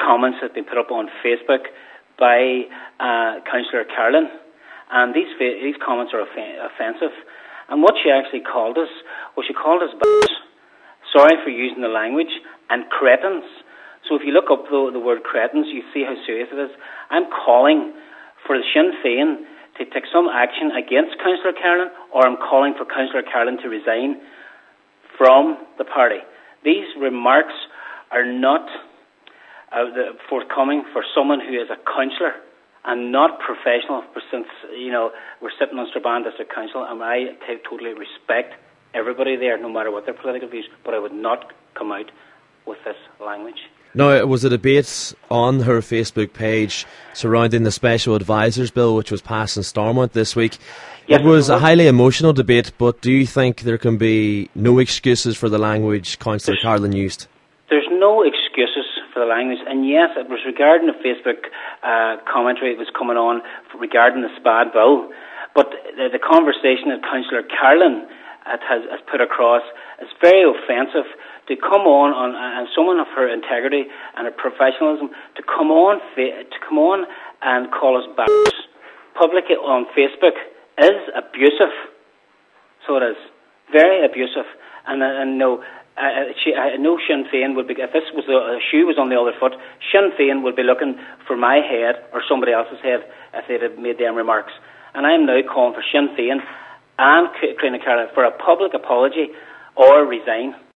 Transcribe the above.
comments that have been put up on Facebook by Councillor Carlin, and these comments are offensive. And what she actually called us, she called us sorry for using the language, and cretins. So if you look up the word cretins, you see how serious it is. I'm calling for the Sinn Féin to take some action against Councillor Carlin, or I'm calling for Councillor Carlin to resign from the party. These remarks are not forthcoming for someone who is a councillor and not professional, since, we're sitting on Strabane District Council, and I totally respect everybody there, no matter what their political views, but I would not come out with this language. Now, it was a debate on her Facebook page surrounding the Special Advisors Bill, which was passed in Stormont this week. Yes, it was a highly emotional debate, but do you think there can be no excuses for the language Councillor Carlin used? There's no excuses for the language, and yes, it was regarding the Facebook commentary that was coming on regarding the SPAD bill, but the conversation that Councillor Carlin has put across is very offensive. To come on and someone of her integrity and her professionalism to come on and call us bastards publicly on Facebook is abusive. So it is very abusive, and no. I know Sinn Féin would be, if this was a shoe was on the other foot, Sinn Féin would be looking for my head or somebody else's head if they'd have made them remarks. And I'm now calling for Sinn Féin and Cliona Carlin for a public apology or resign.